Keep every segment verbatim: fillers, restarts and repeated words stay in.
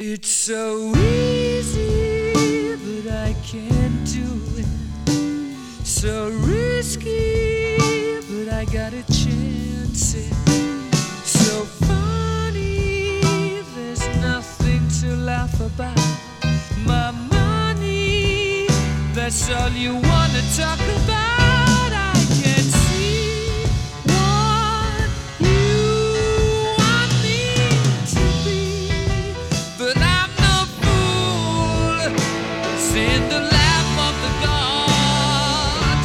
It's so easy, but I can't do it. So risky, but I got a chance it. So funny, there's nothing to laugh about. My money, that's all you wanna talk about. I can see what you want me to be, but I'm no fool. It's in the lap of the gods.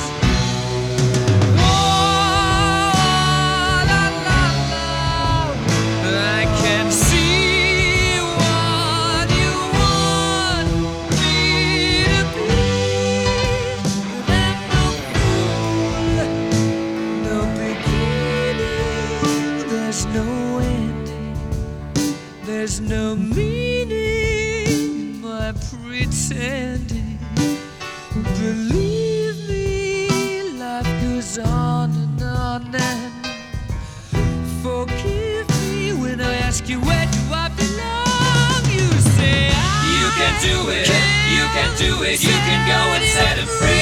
Whoa, la, la, la. I can see what you want me to be, but I'm no fool. No beginning, there's no ending. There's no meaning in my pretending. Believe me, life goes on and on and forgive me when I ask you where do I belong. You say I You can do it, you can do it, you can go and set him free.